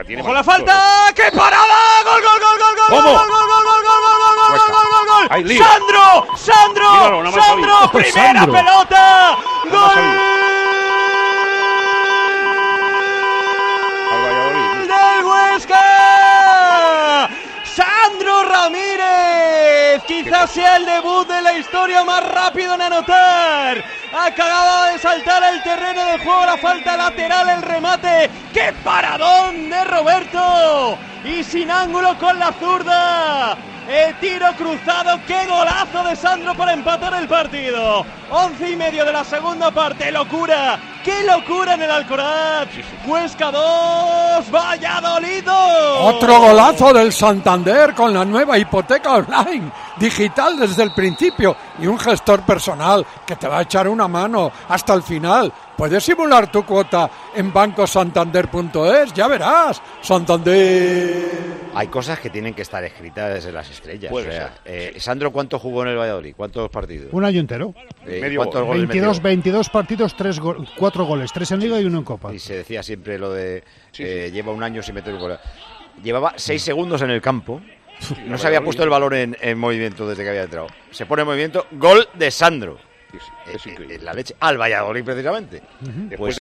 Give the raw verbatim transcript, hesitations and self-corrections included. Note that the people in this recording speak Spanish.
¡Ojo la falta! ¡Qué parada! ¡Gol, gol, gol, gol, gol! ¿Cómo? ¡Gol, gol, gol, gol, gol, gol, gol, Cuesta. gol, gol, gol! Hay lío. ¡Sandro! ¡Sandro! Míralo, no me ha ¡Sandro! sabido. ¡Primera Sandro. pelota! No me ha ¡Gol! sabido. Al Valladolid. ¡Del Huesca! ¡Sandro Ramírez! Quizás sea el debut de la historia más rápido en anotar. Acababa de saltar al terreno de juego, la falta lateral, el remate. ¡Qué paradón de Roberto! Y sin ángulo con la zurda. El tiro cruzado, qué golazo de Sandro para empatar el partido. Once y medio de la segunda parte, locura. ¡Qué locura en el Alcoraz! Huesca dos, Valladolid dos. Otro golazo del Santander con la nueva hipoteca online, digital desde el principio y un gestor personal que te va a echar una mano hasta el final. Puedes simular tu cuota en banco santander punto es, ya verás. Santander. Hay cosas que tienen que estar escritas desde las estrellas. Puede o sea, ser, eh, Sandro, ¿cuánto jugó en el Valladolid? ¿Cuántos partidos? Un año entero. Eh, Medio ¿Cuántos gol. goles veintidós, metió? veintidós partidos, tres go- cuatro goles. Tres en Liga y uno en Copa. Y se decía siempre lo de Sí, eh, sí. lleva un año sin meter gol. Llevaba seis segundos en el campo. No el se había Valladolid. puesto el balón en, en movimiento desde que había entrado. Se pone en movimiento, gol de Sandro. Sí, sí, es Eh, increíble. eh, la leche al Valladolid precisamente. Después Pues